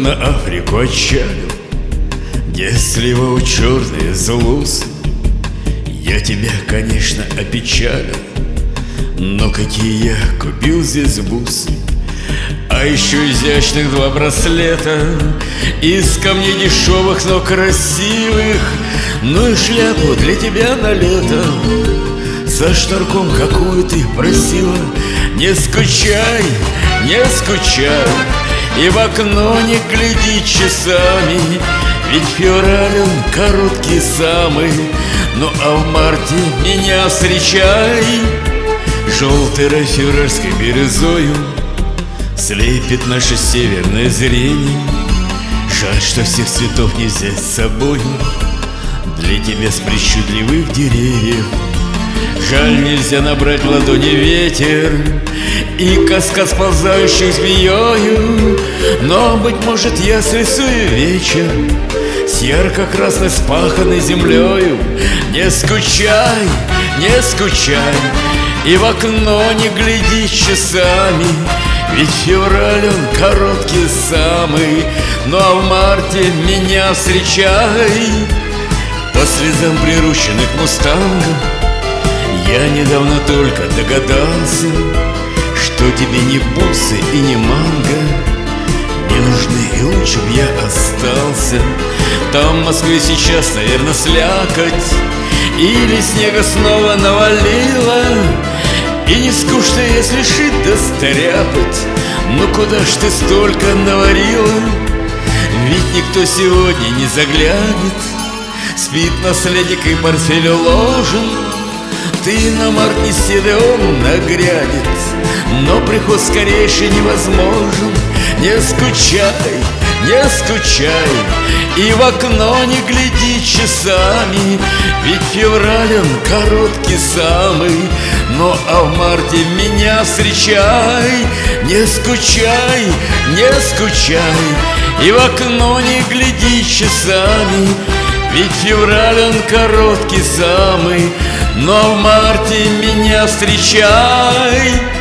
на Африку отчалил, где сливал черные злусы. Я тебя, конечно, опечалил, но какие я купил здесь бусы. А еще изящных 2 браслета из камней дешевых, но красивых. Ну и шляпу для тебя на лето со шнурком, какую ты просила. Не скучай, не скучай, и в окно не гляди часами, ведь февраль он короткий самый. Ну а в марте меня встречай, желтой февральской бирюзою слепит наше северное зрение. Жаль, что всех цветов не взять с собою для тебя с причудливых деревьев. Жаль, нельзя набрать в ладони ветер и каскад сползающих змеёю. Но, быть может, я срисую вечер с ярко-красной спаханной землею. Не скучай, не скучай, и в окно не гляди часами, ведь февраль он короткий самый. Ну а в марте меня встречай по слезам прирученных мустангов. Я недавно только догадался, что тебе ни бусы и ни манго не нужны, и лучше б я остался. Там в Москве сейчас, наверное, слякоть, или снега снова навалило, и не скучно, если шить да стряпать. Ну куда ж ты столько наварила? Ведь никто сегодня не заглянет, спит наследник и портфель уложен. Ты на март не седой, он нагрянет, но приход скорейший невозможен. Не скучай, не скучай, и в окно не гляди часами, ведь февраль он короткий самый. Ну а в марте меня встречай. Не скучай, не скучай, и в окно не гляди часами, ведь февраль он короткий самый. Но в марте меня встречай.